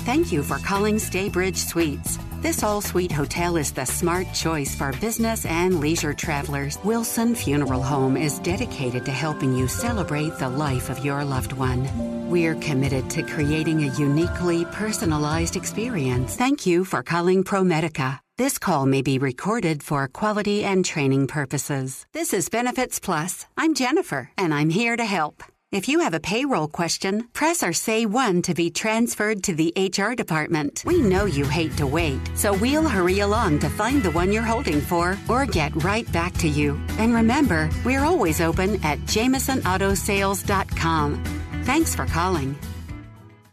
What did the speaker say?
Thank you for calling Staybridge Suites. This all-suite hotel is the smart choice for business and leisure travelers. Wilson Funeral Home is dedicated to helping you celebrate the life of your loved one. We're committed to creating a uniquely personalized experience. Thank you for calling ProMedica. This call may be recorded for quality and training purposes. This is Benefits Plus. I'm Jennifer, and I'm here to help. If you have a payroll question, press or say 1 to be transferred to the HR department. We know you hate to wait, so we'll hurry along to find the one you're holding for or get right back to you. And remember, we're always open at JamesonAutoSales.com. Thanks for calling.